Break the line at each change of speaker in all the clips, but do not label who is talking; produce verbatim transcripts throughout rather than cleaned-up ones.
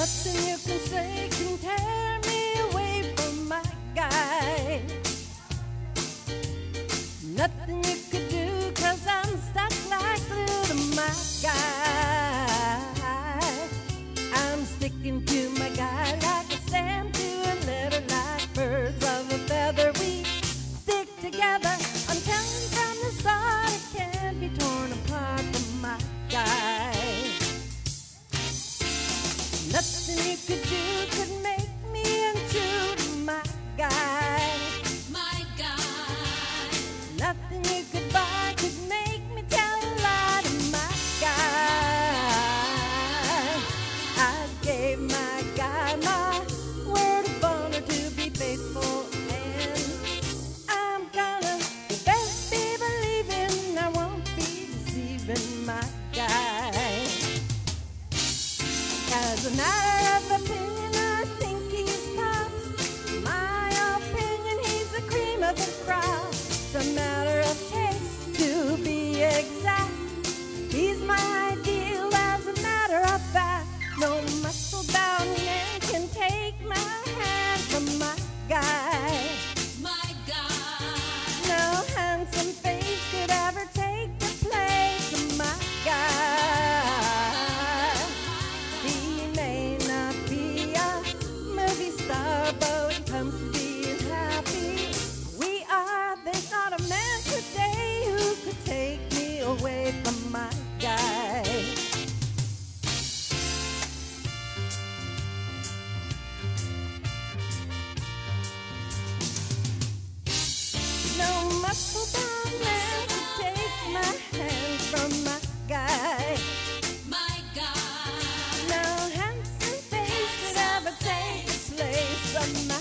Nothing you can say can tear me away from my guy. Nothing you could do, cause I'm stuck like glue to my guy. I'm sticking to my guy like a stamp to a letter, like birds of a feather. We stick together until from the start it can't be torn apart from my guy. Nothing you could do could make me untrue to my guy.
My guy.
Nothing you could buy could make me tell a lie to my guy. I gave my guy my word of honor to be faithful, and I'm gonna best be believing I won't be deceiving my guy. As a matter of opinion, I think he's tough. My opinion, he's the cream of the crop. It's a matter of taste, to be exact. He's my ideal, as a matter of fact. No muscle-bound man can take my hand from my guy.
My guy.
No handsome face could ever take the place of my guy. He may not be a movie star, but when it comes to being happy, we are. There's not a man today who could take me away from my guy. No muscle-bound man can take my hand from my guy.
My guy.
No handsome face could ever take the place of my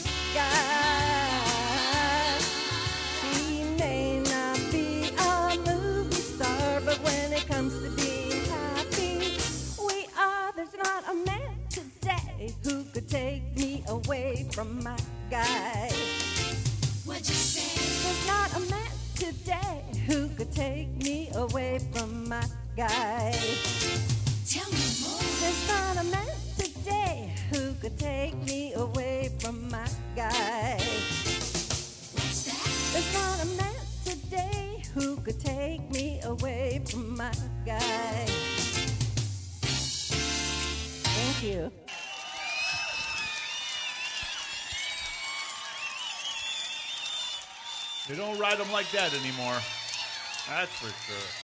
guy. He may not be a movie star, but when it comes to being happy, we are. There's not a man today who could take me away from my guy.
What'd you say?
There's not a man today who could take me away from my guy.
Tell me more.
There's not a man today who could take me away from my guy.
What's that?
There's not a man today who could take me away from my guy. Thank you.
They don't write them like that anymore. That's for sure.